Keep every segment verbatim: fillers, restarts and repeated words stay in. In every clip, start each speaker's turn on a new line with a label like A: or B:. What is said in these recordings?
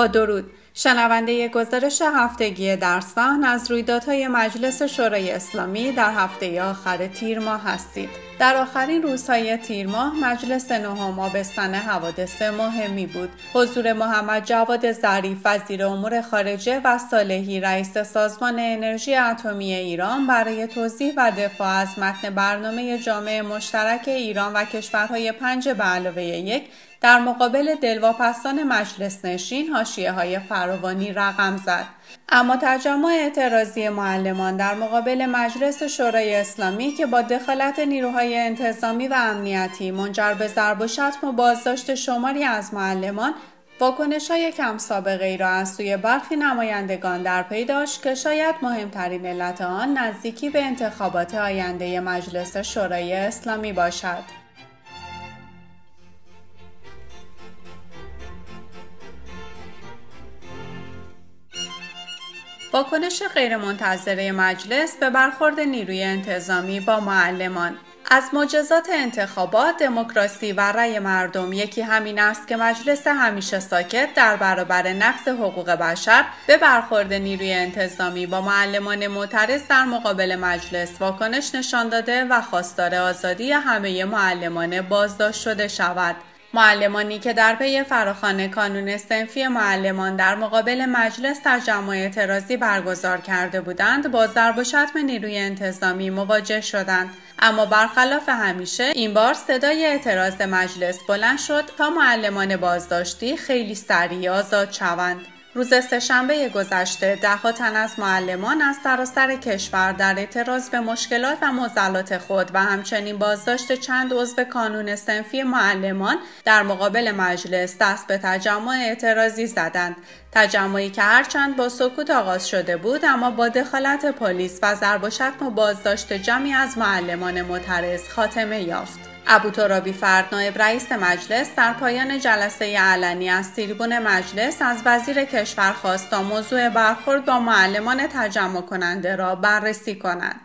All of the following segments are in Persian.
A: با درود، شنونده گزارش هفتگی در صحن از رویدادهای مجلس شورای اسلامی در هفته آخر تیر ماه هستید. در آخرین روزهای تیر ماه مجلس نهم آبستن حوادث مهمی بود. حضور محمد جواد ظریف وزیر امور خارجه و صالحی رئیس سازمان انرژی اتمی ایران برای توضیح و دفاع از متن برنامه جامع مشترک ایران و کشورهای پنج به علاوه یک در مقابل دلواپسان مجلس نشین حاشیه‌های فراوانی رقم زد. اما تجمع اعتراضی معلمان در مقابل مجلس شورای اسلامی که با دخالت نیروهای انتظامی و امنیتی منجر به ضرب و شتم و بازداشت شماری از معلمان، واکنش‌های کم سابقه ای را از سوی برخی نمایندگان در پی داشت که شاید مهمترین علت آن نزدیکی به انتخابات آینده مجلس شورای اسلامی باشد. واکنش غیرمنتظره مجلس به برخورد نیروی انتظامی با معلمان. از معجزات انتخابات، دموکراسی و رأی مردم یکی همین است که مجلس همیشه ساکت در برابر نقض حقوق بشر به برخورد نیروی انتظامی با معلمان معترض در مقابل مجلس واکنش نشان داده و خواستار آزادی همه معلمان بازداشت شده شود. معلمانی که در پی فراخوان کانون صنفی معلمان در مقابل مجلس تجمع اعتراضی برگزار کرده بودند، با ضرب و شتم نیروی انتظامی مواجه شدند. اما برخلاف همیشه این بار صدای اعتراض مجلس بلند شد تا معلمان بازداشتی خیلی سریع آزاد شوند. روز سه‌شنبه گذشته ده‌ها تن از معلمان از سراسر کشور در اعتراض به مشکلات و معضلات خود و همچنین بازداشت چند عضو کانون صنفی معلمان در مقابل مجلس دست به تجمع اعتراضی زدند. تجمعی که هرچند با سکوت آغاز شده بود اما با دخالت پلیس و ضرب و شتم و بازداشت جمعی از معلمان معترض خاتمه یافت. ابوترابی فرد نایب رئیس مجلس در پایان جلسه علنی از تریبون مجلس از وزیر کشور خواست تا موضوع برخورد با معلمان تجمع کننده را بررسی کند.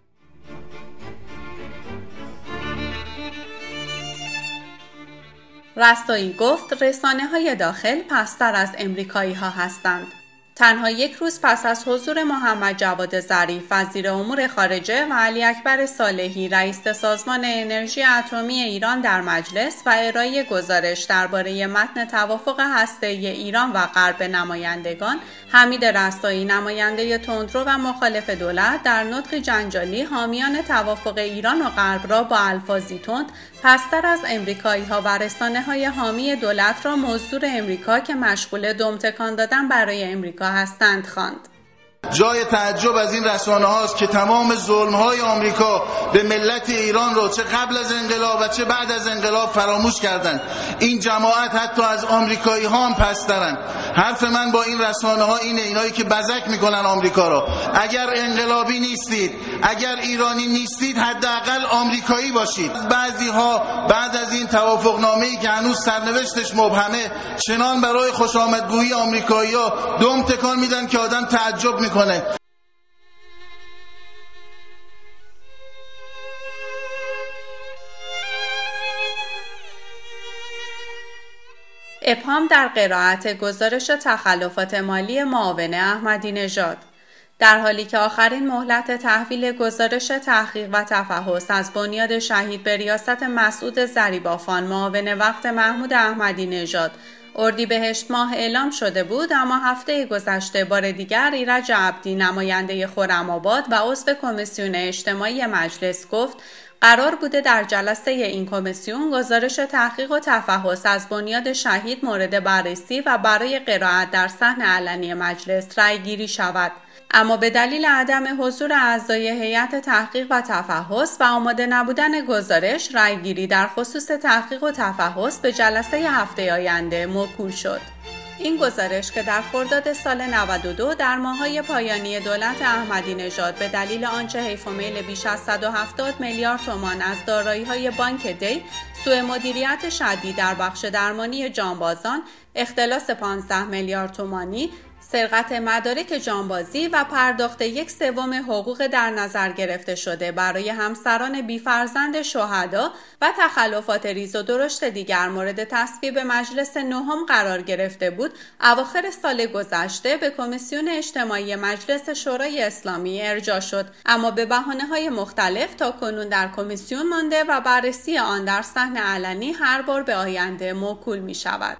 A: رستایی گفت رسانه‌های داخل پستر از امریکایی ها هستند. تنها یک روز پس از حضور محمد جواد ظریف وزیر امور خارجه و علی اکبر صالحی رئیس سازمان انرژی اتمی ایران در مجلس و ارائه گزارش درباره متن توافق هسته‌ای ایران و غرب نمایندگان، حمید رستایی نماینده تندرو و مخالف دولت در نطقی جنجالی حامیان توافق ایران و غرب را با الفاظی تند پستر از امریکایی ها و رسانه های حامی دولت را مزدور امریکا که مشغول دم تکان دادن برای امریکا هستند خواند.
B: جای تعجب از این رسانه هاست که تمام ظلم های آمریکا به ملت ایران رو چه قبل از انقلاب و چه بعد از انقلاب فراموش کردند. این جماعت حتی از آمریکایی ها هم پسترن. حرف من با این رسانه ها اینه، اینایی که بزک میکنن آمریکا رو، اگر انقلابی نیستید، اگر ایرانی نیستید، حداقل آمریکایی باشید. بعضی ها بعد از این توافق نامه‌ای که هنوز سرنوشتش مبهمه چنان برای خوشامدگویی آمریکایی‌ها دم تکان میدن که آدم تعجب میکنه.
A: ابهام در قرائت گزارش تخلفات مالی معاون احمدی نژاد. در حالی که آخرین مهلت تحویل گزارش تحقیق و تفحص از بنیاد شهید به ریاست مسعود ضریبافان معاون وقت محمود احمدی نژاد اردیبهشت ماه اعلام شده بود، اما هفته گذشته بار دیگر ایرج عبدی نماینده خرم‌آباد و عضو کمیسیون اجتماعی مجلس گفت قرار بوده در جلسه این کمیسیون گزارش تحقیق و تفحص از بنیاد شهید مورد بررسی و برای قرائت در صحن علنی مجلس رأی‌گیری شود. اما به دلیل عدم حضور اعضای هیئت تحقیق و تفحص و آماده نبودن گزارش، رأی‌گیری در خصوص تحقیق و تفحص به جلسه هفته آینده موکول شد. این گزارش که در خرداد سال نود و دو در ماه‌های پایانی دولت احمدی نژاد به دلیل آنچه حیف و میل بیش از صد و هفتاد میلیارد تومان از دارایی‌های بانک دی، سوء مدیریت شدید در بخش درمانی جانبازان، اختلاس پانزده میلیارد تومانی، سرقت مدارک جانبازی و پرداخت یک سوم حقوق در نظر گرفته شده برای همسران بی‌فرزند شهدا و تخلفات ریز و درشت دیگر مورد تصویب مجلس نهم قرار گرفته بود، اواخر سال گذشته به کمیسیون اجتماعی مجلس شورای اسلامی ارجاع شد، اما به بهانه‌های مختلف تا کنون در کمیسیون مانده و بررسی آن در صحن علنی هر بار به آینده موکول می شود.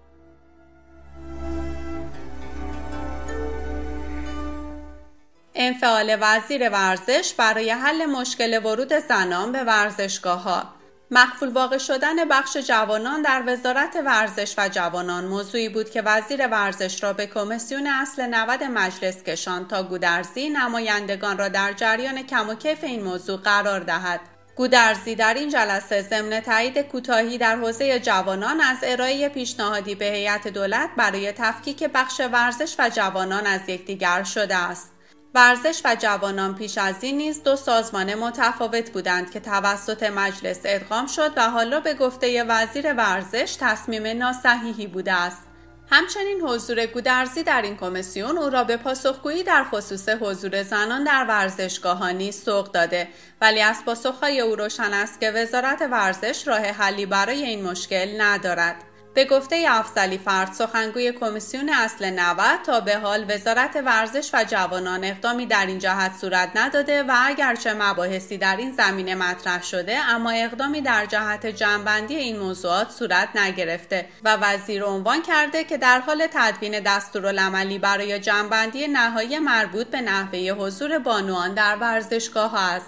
A: انفعال وزیر ورزش برای حل مشکل ورود زنان به ورزشگاه‌ها. مخفول واقع شدن بخش جوانان در وزارت ورزش و جوانان موضوعی بود که وزیر ورزش را به کمیسیون اصل نود مجلس کشاند تا گودرزی نمایندگان را در جریان کم و کیف این موضوع قرار دهد. گودرزی در این جلسه ضمن تایید کوتاهی در حوزه جوانان از ارائه پیشنهادی به هیئت دولت برای تفکیک بخش ورزش و جوانان از یکدیگر شده است. ورزش و جوانان پیش از این نیز دو سازمان متفاوت بودند که توسط مجلس ادغام شد و حالا به گفته وزیر ورزش تصمیم ناصحیحی بوده است. همچنین حضور گودرزی در این کمیسیون او را به پاسخگویی در خصوص حضور زنان در ورزشگاه‌ها نیز سوق داده، ولی از پاسخ‌های او روشن است که وزارت ورزش راه حلی برای این مشکل ندارد. به گفته افضلی فرد سخنگوی کمیسیون اصل نود، تا به حال وزارت ورزش و جوانان اقدامی در این جهت صورت نداده و اگرچه مباحثی در این زمینه مطرح شده، اما اقدامی در جهت جمع‌بندی این موضوعات صورت نگرفته و وزیر عنوان کرده که در حال تدوین دستورالعملی برای جمع‌بندی نهایی مربوط به نحوه حضور بانوان در ورزشگاه‌ها است.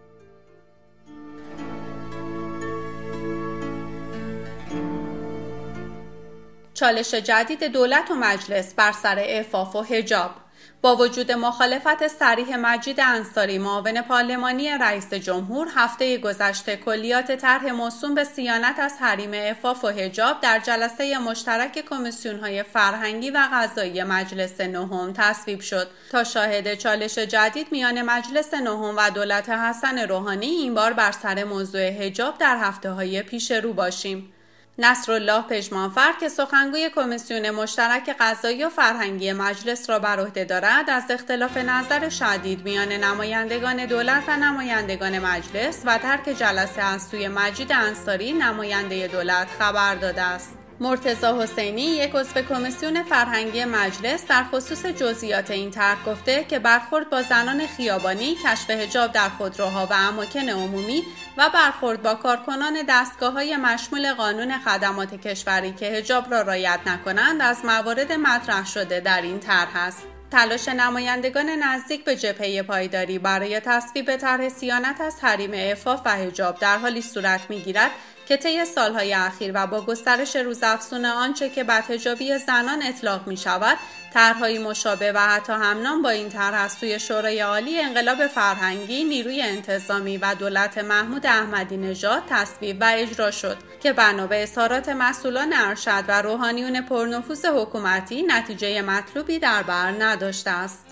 A: چالش جدید دولت و مجلس بر سر عفاف و حجاب. با وجود مخالفت صریح مجید انصاری معاون پارلمانی رئیس جمهور، هفته گذشته کلیات طرح موسوم به صیانت از حریم عفاف و حجاب در جلسه مشترک کمیسیون‌های فرهنگی و قضایی مجلس نهم تصویب شد. تا شاهد چالش جدید میان مجلس نهم و دولت حسن روحانی این بار بر سر موضوع حجاب در هفته‌های پیش رو باشیم. نصرالله پژمانفر که سخنگوی کمیسیون مشترک قضایی و فرهنگی مجلس را بر عهده دارد، از اختلاف نظر شدید میان نمایندگان دولت و نمایندگان مجلس و ترک جلسه از سوی مجید انصاری نماینده دولت خبر داده است. مرتضی حسینی، یک عضو کمیسیون فرهنگی مجلس، در خصوص جزئیات این طرح گفته که برخورد با زنان خیابانی، کشف حجاب در خودروها و اماکن عمومی و برخورد با کارکنان دستگاه‌های مشمول قانون خدمات کشوری که حجاب را رعایت نکنند از موارد مطرح شده در این طرح است. تلاش نمایندگان نزدیک به جبهه پایداری برای تصویب طرح صیانت از حریم عفاف و حجاب در حالی صورت می‌گیرد که طی سالهای اخیر و با گسترش روزافزون آنچه که بدحجابی زنان اطلاق می شود، طرح‌های مشابه و حتی همنام با این طرح از سوی شورای عالی انقلاب فرهنگی، نیروی انتظامی و دولت محمود احمدی نژاد تصویب و اجرا شد که بنا به اظهارات مسئولان ارشد و روحانیون پرنفوذ حکومتی نتیجه مطلوبی در بر نداشته است.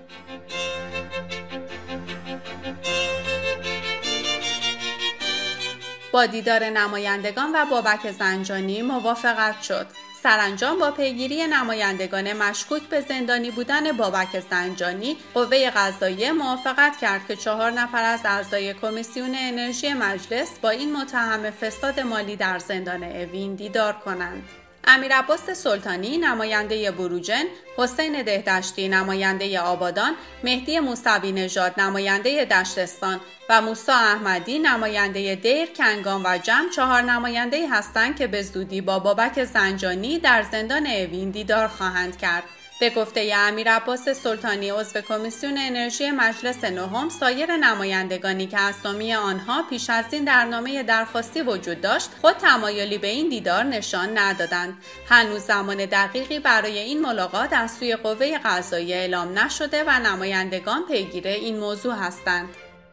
A: با دیدار نمایندگان و بابک زنجانی موافقت شد. سرانجام با پیگیری نمایندگان مشکوک به زندانی بودن بابک زنجانی، قوه قضاییه موافقت کرد که چهار نفر از اعضای کمیسیون انرژی مجلس با این متهم فساد مالی در زندان اوین دیدار کنند. امیرعباس سلطانی نماینده بروجن، حسین دهدشتی نماینده آبادان، مهدی موسوی نژاد نماینده دشتستان و موسی احمدی نماینده دیر، کنگام و جم چهار نماینده هستند که به زودی با بابک زنجانی در زندان اوین دیدار خواهند کرد. به گفته امیرعباس سلطانی عضو کمیسیون انرژی مجلس نهم، سایر نمایندگانی که اسامی آنها پیش از این در نامه درخواستی وجود داشت خود تمایلی به این دیدار نشان ندادند. هنوز زمان دقیقی برای این ملاقات از سوی قوه قضاییه اعلام نشده و نمایندگان پیگیر این موضوع هستند.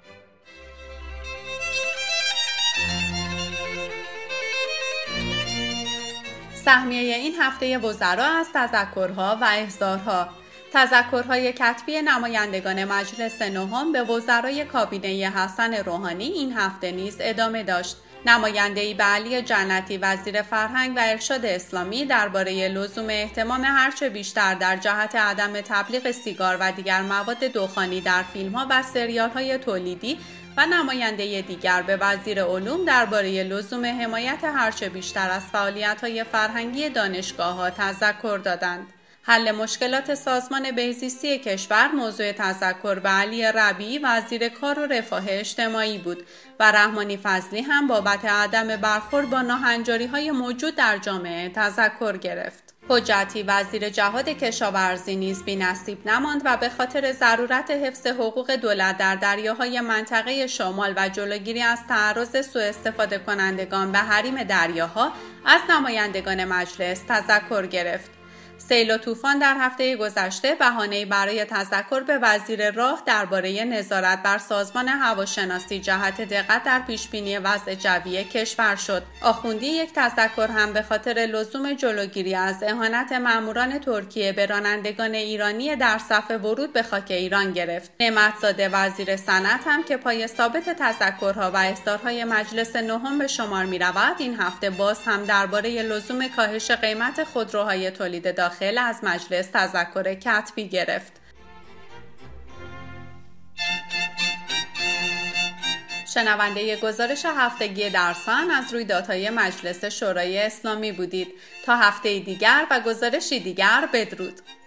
A: سهمیه این هفته وزرا از تذکرها و احضارها. تذکرهای کتبی نمایندگان مجلس نهم به وزرای کابینه حسن روحانی این هفته نیز ادامه داشت. نماینده‌ای به علی جنتی وزیر فرهنگ و ارشاد اسلامی درباره لزوم اهتمام هرچه بیشتر در جهت عدم تبلیغ سیگار و دیگر مواد دخانی در فیلم‌ها و سریال‌های تولیدی و نماینده دیگر به وزیر علوم درباره لزوم حمایت هرچه بیشتر از فعالیت‌های فرهنگی دانشگاه‌ها تذکر دادند. حل مشکلات سازمان بهزیستی کشور موضوع تذکر به علی ربیعی وزیر کار و رفاه اجتماعی بود و رحمانی فضلی هم بابت عدم برخورد با ناهنجاری‌های موجود در جامعه تذکر گرفت. حجتی وزیر جهاد کشاورزی نیز بی‌نصیب نماند و به خاطر ضرورت حفظ حقوق دولت در دریاهای منطقه شمال و جلوگیری از تعرض سوء استفاده کنندگان به حریم دریاها از نمایندگان مجلس تذکر گرفت. سیل و طوفان در هفته گذشته بهانه‌ای برای تذکر به وزیر راه درباره نظارت بر سازمان هواشناسی جهت دقت در پیشبینی وضع جوی کشور شد. آخوندی یک تذکر هم به خاطر لزوم جلوگیری از اهانت ماموران ترکیه به رانندگان ایرانی در صف ورود به خاک ایران گرفت. نعمتزاده وزیر صنعت هم که پای ثابت تذکرها و اصدارهای مجلس نهم به شمار می‌رود، این هفته باز هم درباره لزوم کاهش قیمت خودروهای تولید داخل از مجلس تذکر کتبی گرفت. شنونده گزارش هفتگی درسان از رویدادهای مجلس شورای اسلامی بودید. تا هفته دیگر و گزارشی دیگر بدرود.